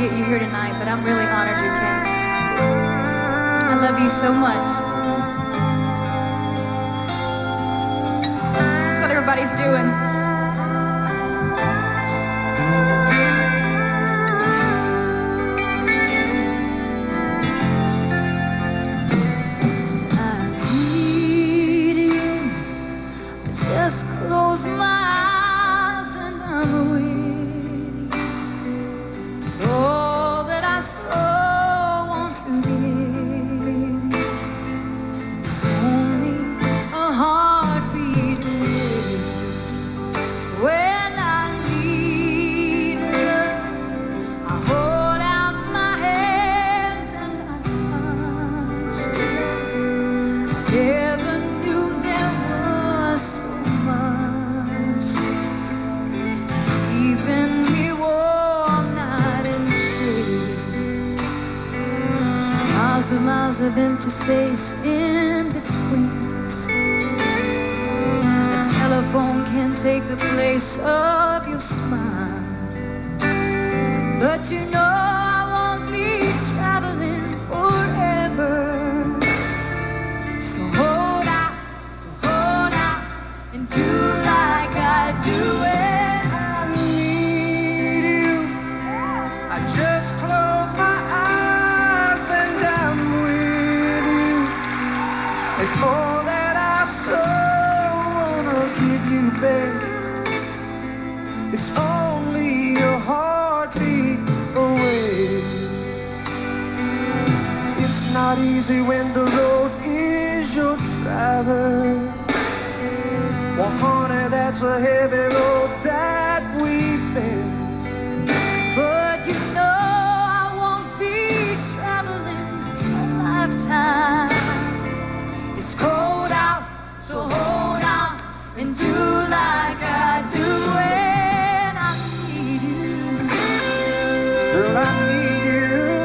get you here tonight, but I'm really honored you came. I love you so much. That's what everybody's doing. Miles of empty space in between us. The telephone can't take the place of your smile, but you know I won't be traveling forever. So hold out, and do like I do when I need you. I just close my eyes and it's all that I so wanna give you, babe. It's only a heartbeat away. It's not easy when the road is your driver. Well, honey, that's a heavy road that we bear. But you know I won't be traveling a lifetime. So hold out and do like I do when I need you. Girl, I need you.